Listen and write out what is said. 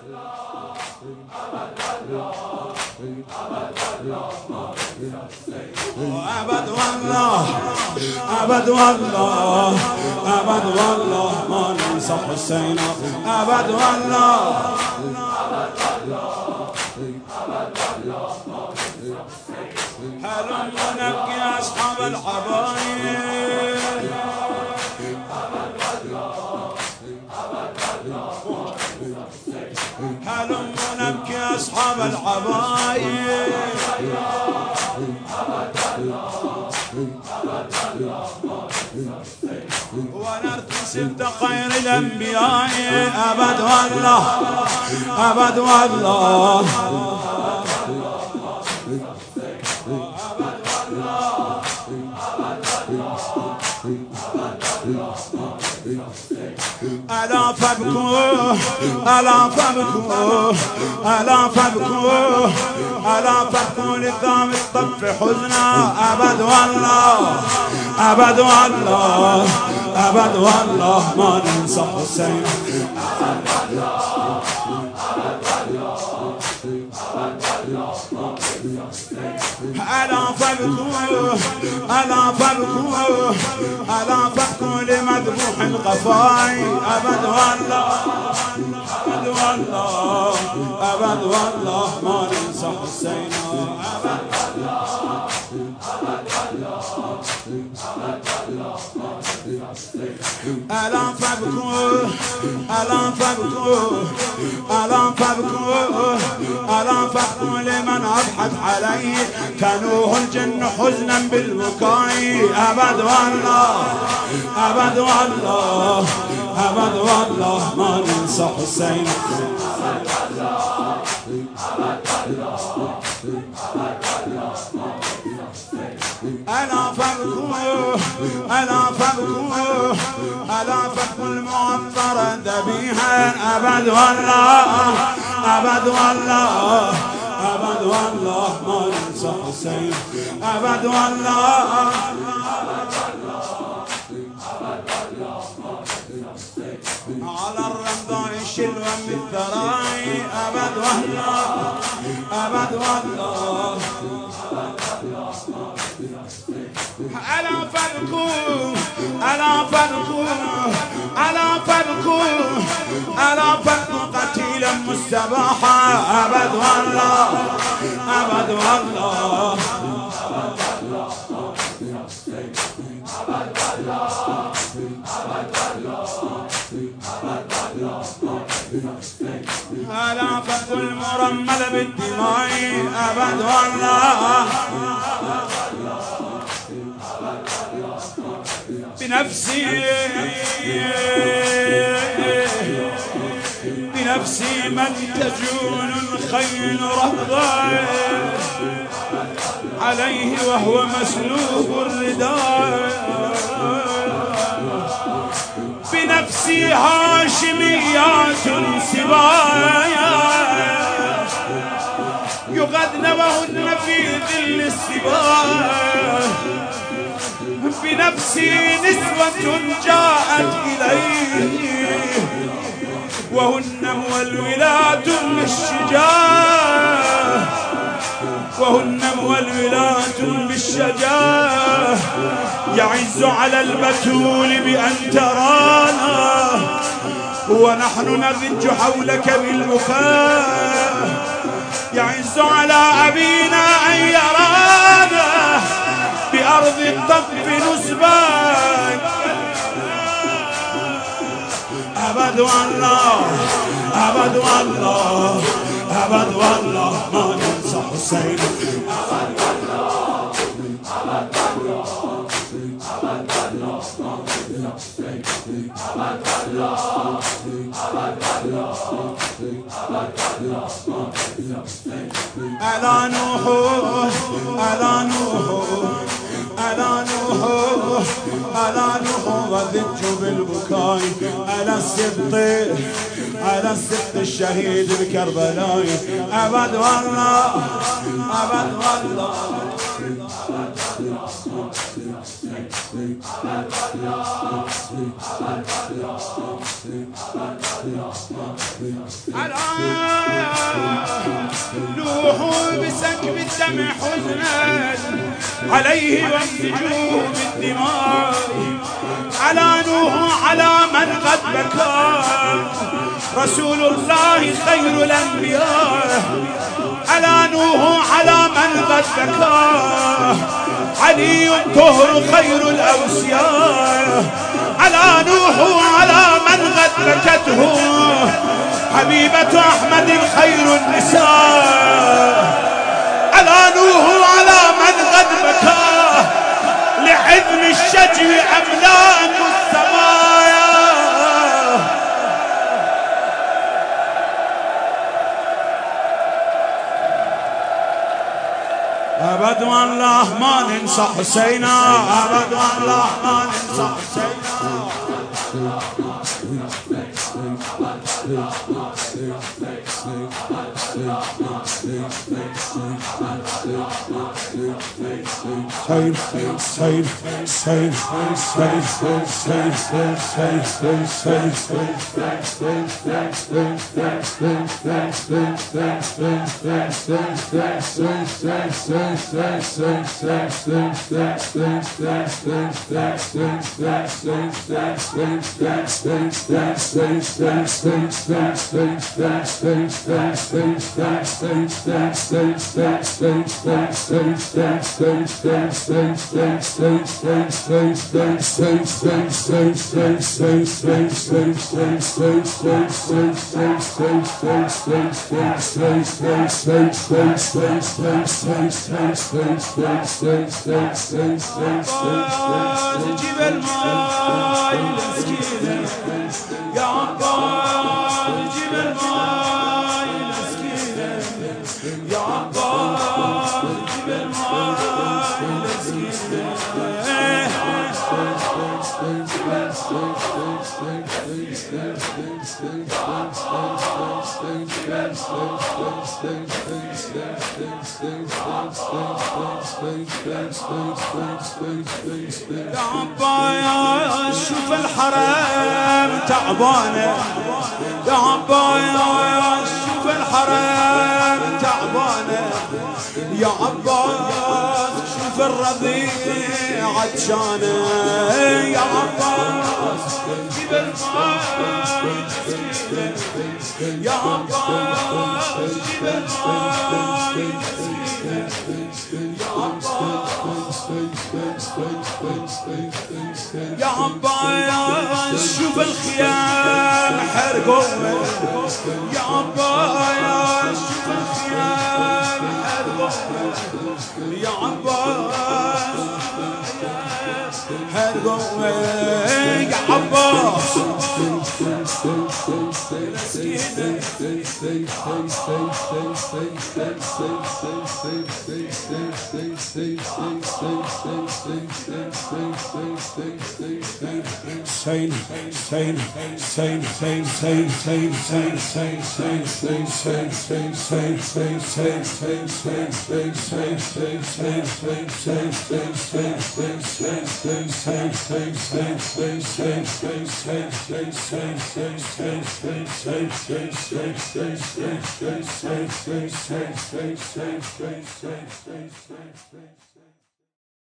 أبد والله أبد والله أبد والله ما ننسى حسين أبد والله هلم نبكي أصحاب الحبايب هلم نبكي أصحاب الحبايب ونرتسم خير الأنبياء أبد والله أبد والله ألا فابكوا ألا فابكوا ألا فابكوا ألا فابكوا للذام الطف حزنا أبد والله أبد والله أبد والله ما ننسى حسين ألا فابكوا ألا فابكوا ألا فابكوا لمذبوح القفاي أبد والله أبد والله أبد والله ما ننسى حسين أبد ألا فابكوا ألا فابكوا ألا فابكوا ألا فابكوا لمن أضحت عليه كانوه الجن حزنا بالبكاء أبد والله أبد والله أبد والله ما ننسى حسين ألا فابكوا ألا فابكوا ألا فابكوا المعطر ذبيحا أبد والله أبد والله أبد والله ما ننسى حسين أبد والله على الرمضاء شلوة من الثراي أبد والله أبد والله ألا فابكوا ألا فابكوا ألا فابكوا ألا فابكوا قتيلا مستباحا أبد والله أبد والله ألا فابكوا المرمل بالدماء أبد والله بنفسي بنفسي من تجول الخيل رهضا عليه وهو مسلوب الرداء بنفسي هاشميات سبايا يغدن وهن في ظل السبايا بنفسي نسوة جاءت إليه وهن مولولات بالشجاع وهن مولولات بالشجاع يعز على البتول بأن ترانا ونحن نضج حولك بالبكاء يعز على أبينا أن يرانا بأرض الطف نسبان أبد والله أبد والله أبد والله ما ننسى حسين أبد والله أبد والله أبد والله ما ننسى حسين أبد والله أبد والله أبد والله ما ننسى حسين ألا نوح ألا نوح ألا نوح ألا نوح وذج بالبكاء على السبط على السبط الشهيد بكربلاء أبد والله أبد والله أبد والله نوح بسكب الدمع حزنا عليه والنجوم الدماء على نوح على من قد بكى رسول الله خير الأنبياء على نوح على من قد بكى علي طهر خير الأوسياء على نوح على من قد بكته حبيبة أحمد خير النساء على نوح على من قد بكى لحزم الشجو أملاك السمايا أبد والله ما ننسى حسينا أبد والله ما ننسى حسينا جبل ماي مسكينة يا عباد جبل ماي مسكينة يا عباد جبل ماي مسكينة يا عبايا شوف الحرم تعبانة يا عبايا شوف الحرم تعبانة يا عباس شوف الرضيع عطشانة يا عباس جيب الماي يا عباس جيب الماي يا عباس شوف الخيام حرقوا يا عباس شوف الخيام حرقوا يا عباس حرقوا يا عباس